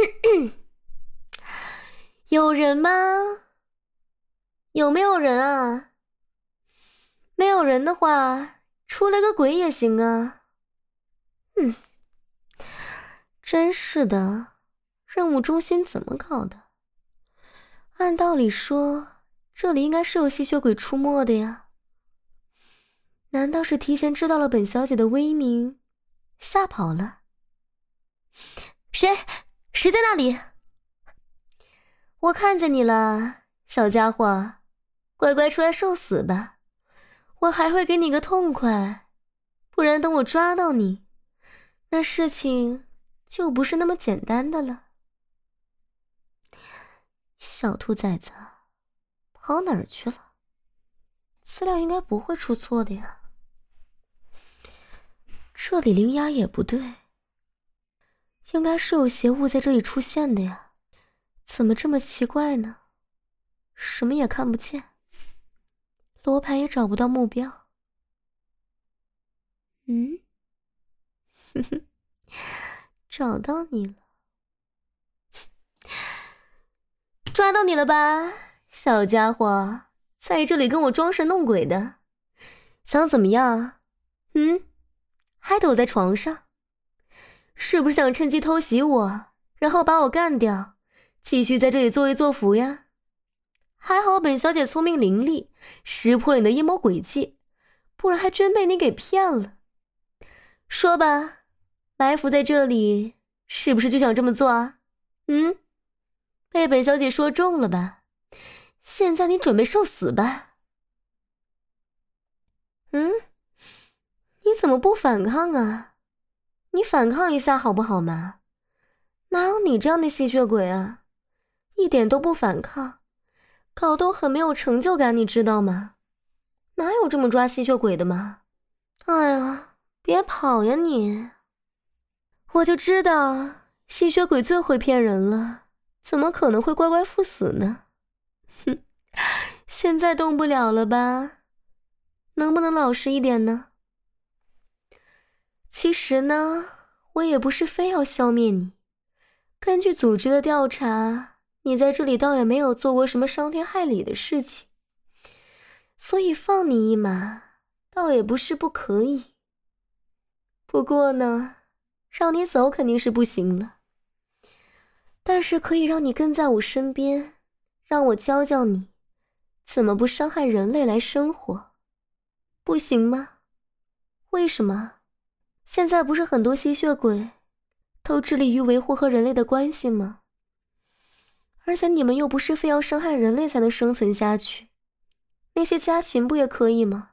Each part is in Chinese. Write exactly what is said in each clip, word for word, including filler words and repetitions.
有人吗？有没有人啊？没有人的话，出来个鬼也行啊。嗯，真是的，任务中心怎么搞的？按道理说，这里应该是有吸血鬼出没的呀。难道是提前知道了本小姐的威名，吓跑了？谁？谁在那里？我看见你了，小家伙，乖乖出来受死吧，我还会给你个痛快，不然等我抓到你，那事情就不是那么简单的了。小兔崽子，跑哪儿去了？资料应该不会出错的呀。这里灵牙也不对，应该是有邪物在这里出现的呀，怎么这么奇怪呢？什么也看不见，罗盘也找不到目标。嗯，哼哼，找到你了，抓到你了吧，小家伙，在这里跟我装神弄鬼的，想怎么样？嗯，还躲在床上，是不是想趁机偷袭我，然后把我干掉，继续在这里作威作福呀？还好本小姐聪明伶俐，识破了你的阴谋诡计，不然还真被你给骗了。说吧，埋伏在这里，是不是就想这么做啊？嗯，被本小姐说中了吧？现在你准备受死吧？嗯，你怎么不反抗啊？你反抗一下好不好嘛？哪有你这样的吸血鬼啊？一点都不反抗，搞得我很没有成就感，你知道吗？哪有这么抓吸血鬼的嘛？哎呀，别跑呀你！我就知道吸血鬼最会骗人了，怎么可能会乖乖赴死呢？哼，现在动不了了吧？能不能老实一点呢？其实呢，我也不是非要消灭你。根据组织的调查，你在这里倒也没有做过什么伤天害理的事情，所以放你一马，倒也不是不可以。不过呢，让你走肯定是不行了，但是可以让你跟在我身边，让我教教你怎么不伤害人类来生活，不行吗？为什么？现在不是很多吸血鬼都致力于维护和人类的关系吗？而且你们又不是非要伤害人类才能生存下去，那些家禽不也可以吗？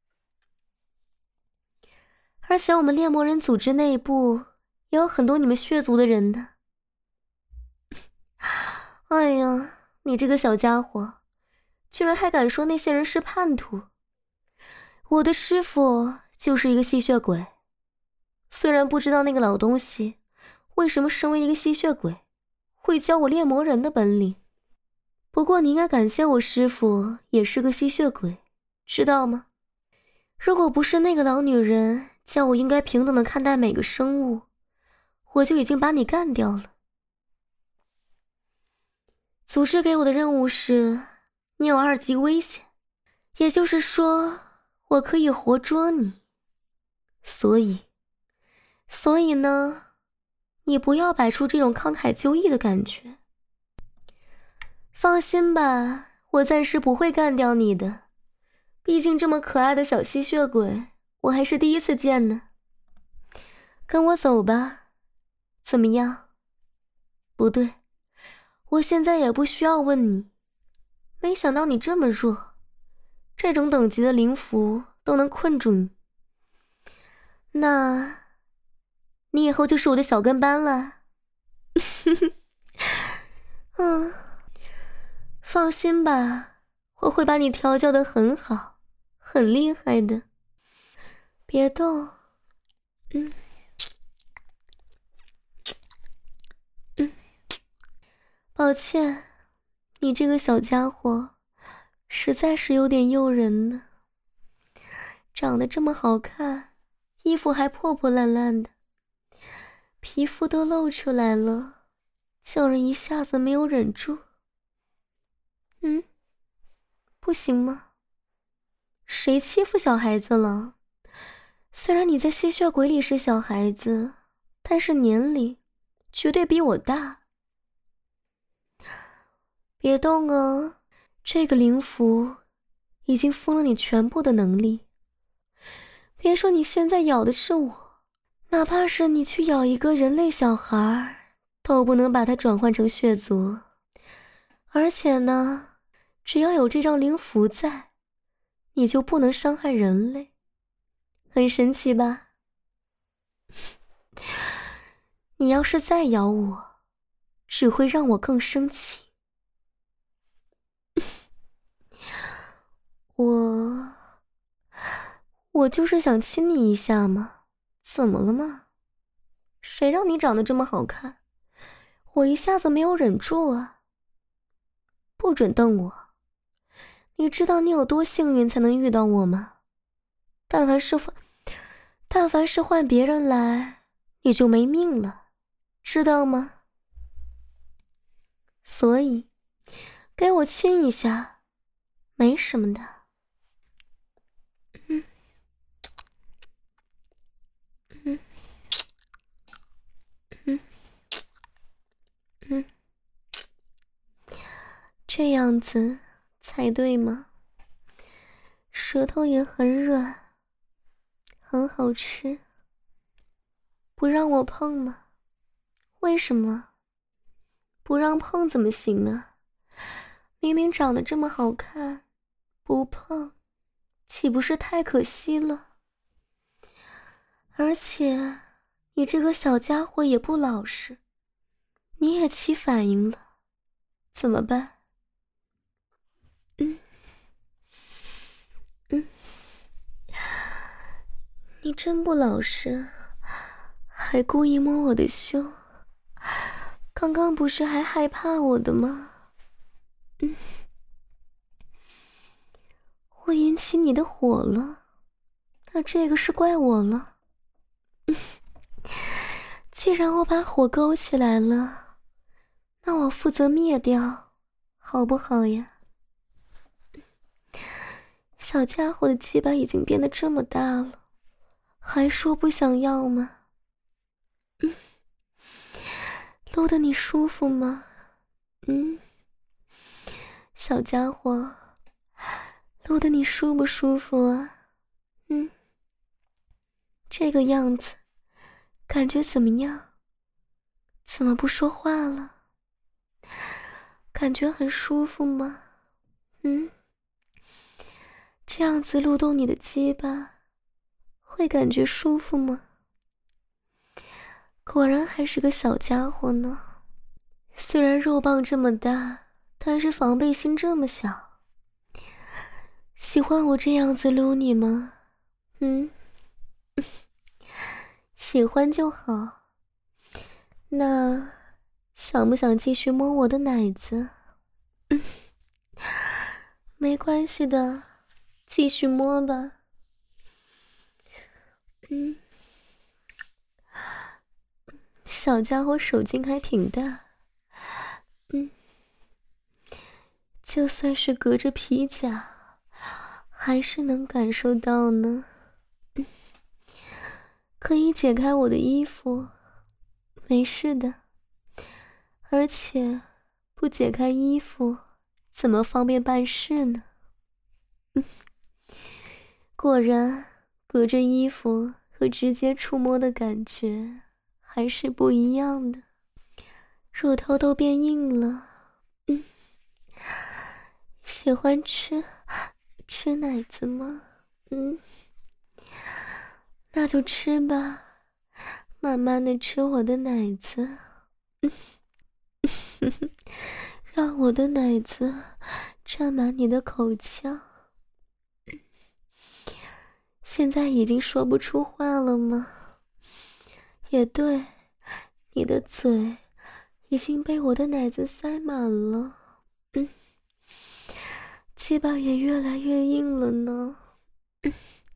而且我们猎魔人组织内部也有很多你们血族的人呢。哎呀，你这个小家伙，居然还敢说那些人是叛徒！我的师父就是一个吸血鬼，虽然不知道那个老东西为什么身为一个吸血鬼会教我猎魔人的本领，不过你应该感谢我师父也是个吸血鬼，知道吗？如果不是那个老女人叫我应该平等的看待每个生物，我就已经把你干掉了。组织给我的任务是你有二级危险，也就是说我可以活捉你，所以所以呢，你不要摆出这种慷慨就义的感觉。放心吧，我暂时不会干掉你的，毕竟这么可爱的小吸血鬼我还是第一次见呢。跟我走吧，怎么样？不对，我现在也不需要问你，没想到你这么弱，这种等级的灵符都能困住你，那你以后就是我的小跟班了。嗯，放心吧，我会把你调教得很好，很厉害的。别动，嗯嗯，抱歉，你这个小家伙实在是有点诱人呢，长得这么好看，衣服还破破烂烂的，皮肤都露出来了， 叫人一下子没有忍住。嗯，不行吗？谁欺负小孩子了？虽然你在吸血鬼里是小孩子，但是年龄绝对比我大。别动啊，这个灵符已经封了你全部的能力。别说你现在咬的是我，哪怕是你去咬一个人类小孩，都不能把它转换成血族。而且呢，只要有这张灵符在，你就不能伤害人类。很神奇吧？你要是再咬我，只会让我更生气。我我就是想亲你一下嘛，怎么了嘛？谁让你长得这么好看，我一下子没有忍住啊。不准瞪我，你知道你有多幸运才能遇到我吗？但凡是但凡是换别人来，你就没命了，知道吗？所以给我亲一下，没什么的。嗯嗯嗯嗯，这样子才对吗？舌头也很软，很好吃。不让我碰吗？为什么？不让碰怎么行啊？明明长得这么好看，不碰岂不是太可惜了？而且你这个小家伙也不老实，你也起反应了，怎么办？嗯嗯，你真不老实，还故意摸我的胸，刚刚不是还害怕我的吗？嗯，我引起你的火了，那这个是怪我了。嗯，既然我把火勾起来了，那我负责灭掉，好不好呀？小家伙的鸡巴已经变得这么大了，还说不想要吗？嗯，撸得你舒服吗？嗯，小家伙，撸得你舒不舒服啊？嗯，这个样子，感觉怎么样？怎么不说话了？感觉很舒服吗？嗯，这样子撸动你的鸡巴，会感觉舒服吗？果然还是个小家伙呢，虽然肉棒这么大，但是防备心这么小。喜欢我这样子撸你吗？嗯，喜欢就好。那想不想继续摸我的奶子？嗯，没关系的，继续摸吧。嗯，小家伙手劲还挺大。嗯，就算是隔着皮甲，还是能感受到呢。嗯，可以解开我的衣服，没事的。而且不解开衣服，怎么方便办事呢？嗯，果然隔着衣服和直接触摸的感觉还是不一样的，乳头都变硬了。嗯，喜欢吃吃奶子吗？嗯，那就吃吧，慢慢的吃我的奶子。嗯，让我的奶子沾满你的口腔。现在已经说不出话了吗？也对，你的嘴已经被我的奶子塞满了。嗯，鸡巴也越来越硬了呢。嗯，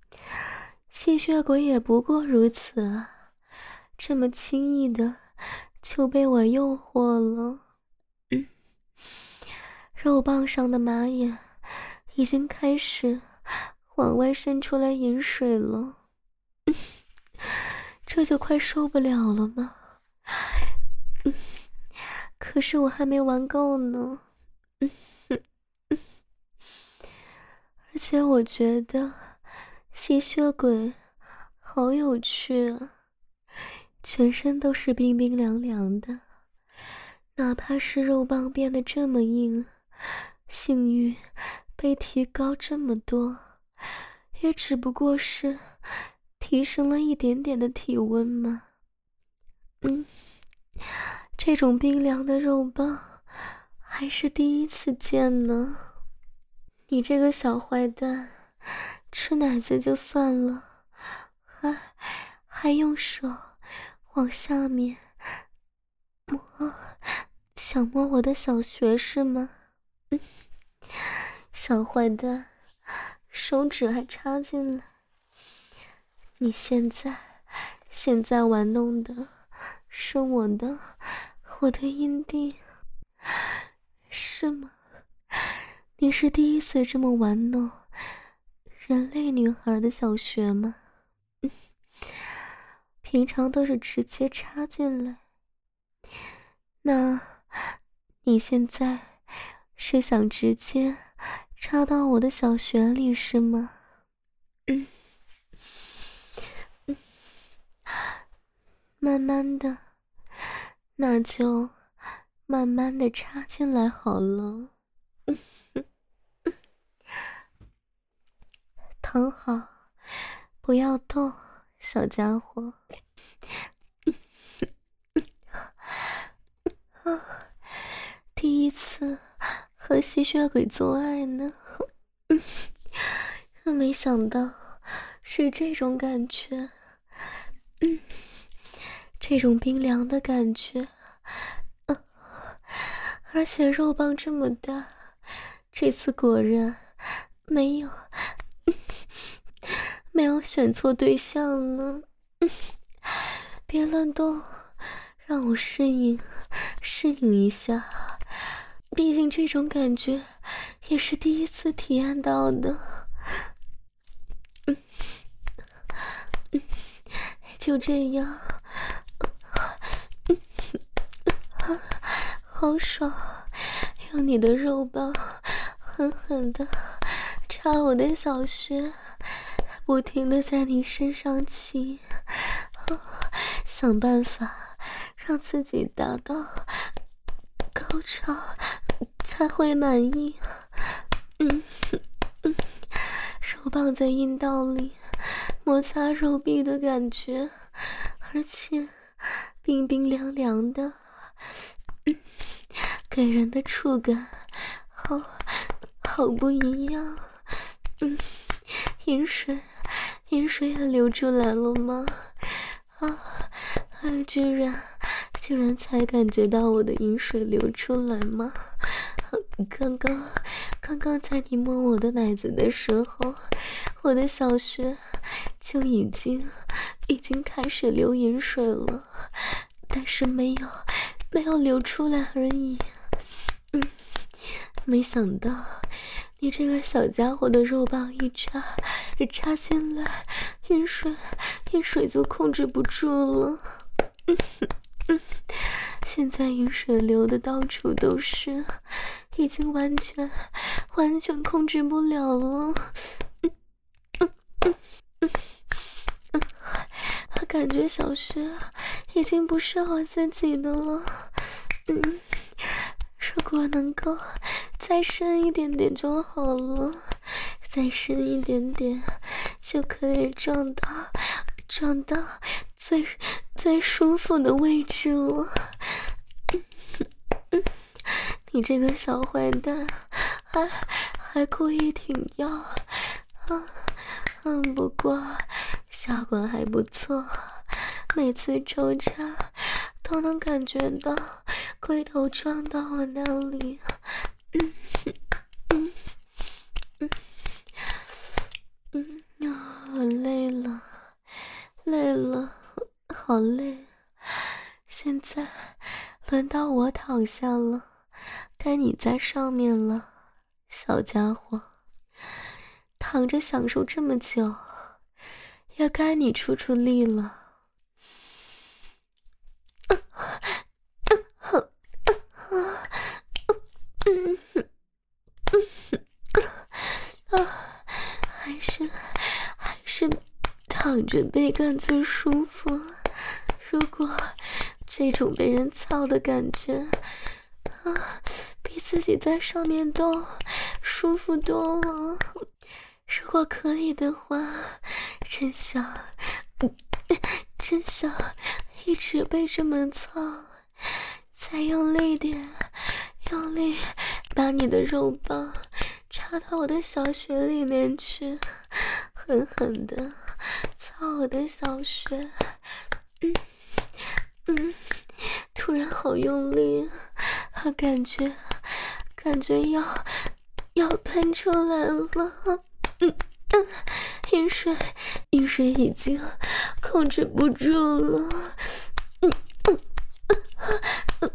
吸血鬼也不过如此啊，这么轻易的就被我诱惑了。嗯，肉棒上的马眼已经开始往外渗出来饮水了。嗯，这就快受不了了吗？嗯，可是我还没玩够呢。嗯嗯嗯，而且我觉得吸血鬼好有趣啊，全身都是冰冰凉凉的，哪怕是肉棒变得这么硬，性欲被提高这么多，也只不过是提升了一点点的体温嘛。嗯，这种冰凉的肉棒还是第一次见呢。你这个小坏蛋，吃奶子就算了，还还用手往下面摸，想摸我的小穴是吗？嗯，小坏蛋，手指还插进来。你现在现在玩弄的是我的我的阴蒂，是吗？你是第一次这么玩弄人类女孩的小穴吗？嗯，平常都是直接插进来，那你现在是想直接插到我的小穴里是吗？嗯嗯，慢慢的，那就慢慢的插进来好了。嗯嗯嗯，躺好，不要动，小家伙。啊，第一次和吸血鬼做爱呢，嗯，没想到是这种感觉，嗯，这种冰凉的感觉，啊，而且肉棒这么大，这次果然没有，嗯，没有选错对象呢，嗯，别乱动，让我适应适应一下，毕竟这种感觉也是第一次体验到的。嗯嗯，就这样，嗯，好爽，用你的肉棒狠狠的插我的小穴，不停的在你身上骑，哦，想办法让自己达到高潮才会满意。嗯嗯，手棒在阴道里摩擦肉壁的感觉，而且冰冰凉凉的，嗯，给人的触感好好不一样。嗯，饮水饮水也流出来了吗？啊啊，居然居然才感觉到我的饮水流出来吗？刚刚刚刚在你摸我的奶子的时候，我的小穴就已经已经开始流饮水了，但是没有没有流出来而已。嗯，没想到你这个小家伙的肉棒一插插进来，饮水饮水就控制不住了。嗯嗯，现在饮水流的到处都是，已经完全完全控制不了了。嗯嗯嗯嗯嗯，我感觉小穴已经不是我自己的了。嗯，如果能够再深一点点就好了，再深一点点就可以撞到撞到最最舒服的位置了。嗯嗯，你这个小坏蛋，还还故意挺腰，啊，嗯，不过效果还不错，每次抽插都能感觉到龟头撞到我那里。嗯嗯嗯嗯，我累了，累了，好累。现在轮到我躺下了，该你在上面了，小家伙。躺着享受这么久，也该你出出力了。还是还是躺着被干最舒服。如果这种被人操的感觉啊，比自己在上面动舒服多了。如果可以的话，真想真想一直被这么操，再用力点，用力把你的肉棒插到我的小穴里面去，狠狠的操我的小穴。嗯嗯，突然好用力，啊，感觉感觉要要喷出来了。嗯嗯，饮水饮水已经控制不住了。嗯嗯嗯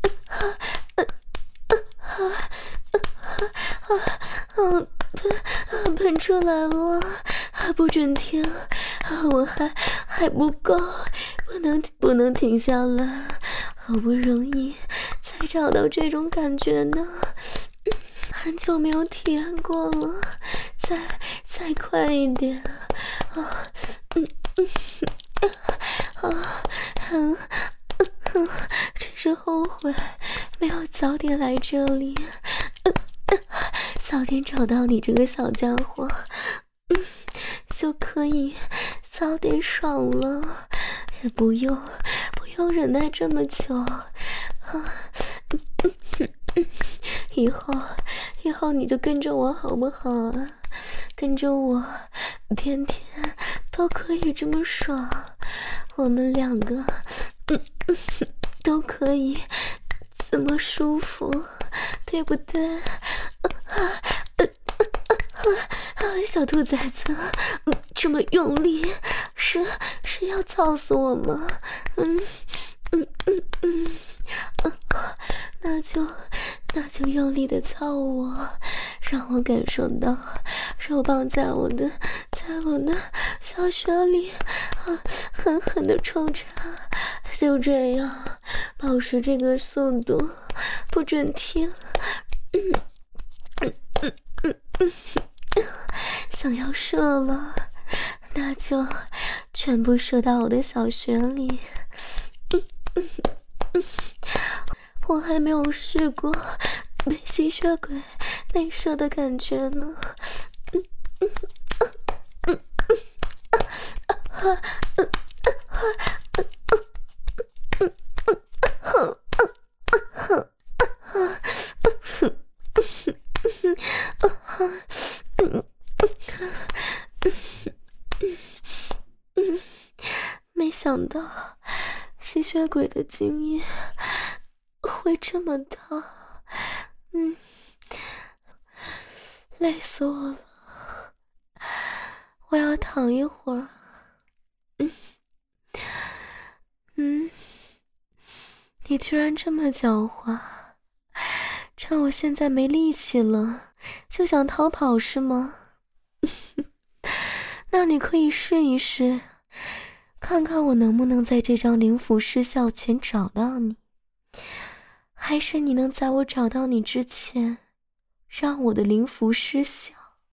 嗯喷喷出来了，不准停，我还还不够，不能不能停下来，好不容易才找到这种感觉呢，很久没有体验过了，再再快一点啊！嗯嗯啊，很嗯，真是后悔没有早点来这里，嗯嗯，早点找到你这个小家伙，嗯，就可以早点爽了，也不用不用忍耐这么久啊！嗯嗯嗯，以后以后你就跟着我好不好啊？跟着我，天天都可以这么爽，我们两个，嗯嗯，都可以这么舒服，对不对？啊啊啊啊！小兔崽子，这么用力，是是要操死我吗？嗯嗯嗯嗯，嗯，那就那就用力的操我，让我感受到肉棒在我的在我的小穴里啊狠狠的抽插，就这样保持这个速度，不准停。嗯嗯嗯嗯嗯，想要射了，那就全部射到我的小穴里。嗯嗯嗯，我还没有试过被吸血鬼内射的感觉呢。嗯嗯嗯嗯啊嗯没想到吸血鬼的精液会这么大，嗯，累死我了，我要躺一会儿。嗯嗯，你居然这么狡猾，趁我现在没力气了就想逃跑是吗？那你可以试一试，看看我能不能在这张灵符失效前找到你，还是你能在我找到你之前让我的灵符失效。